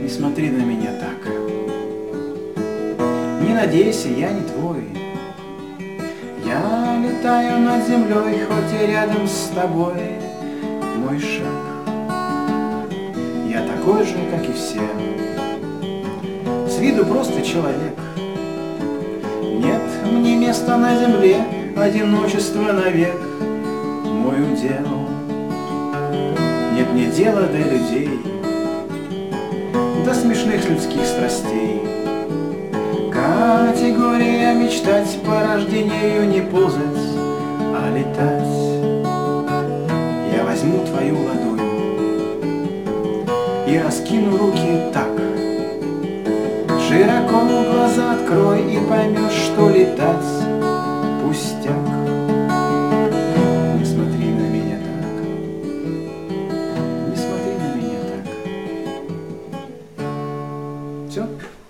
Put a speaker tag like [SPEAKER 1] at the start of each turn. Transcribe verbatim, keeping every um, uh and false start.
[SPEAKER 1] Не смотри на меня так. Не надейся, я не твой. Я летаю над землей, хоть и рядом с тобой. Мой шаг, я такой же, как и все. С виду просто человек. Нет мне места на земле, одиночество навек мой удел. Нет мне дела до людей, до смешных людских страстей. Категория мечтать по рождению не ползать, а летать. Я возьму твою ладонь и раскину руки так. Широко глаза открой и поймешь, что летать пустяк. Не смотри на меня так, не смотри на меня так. Все?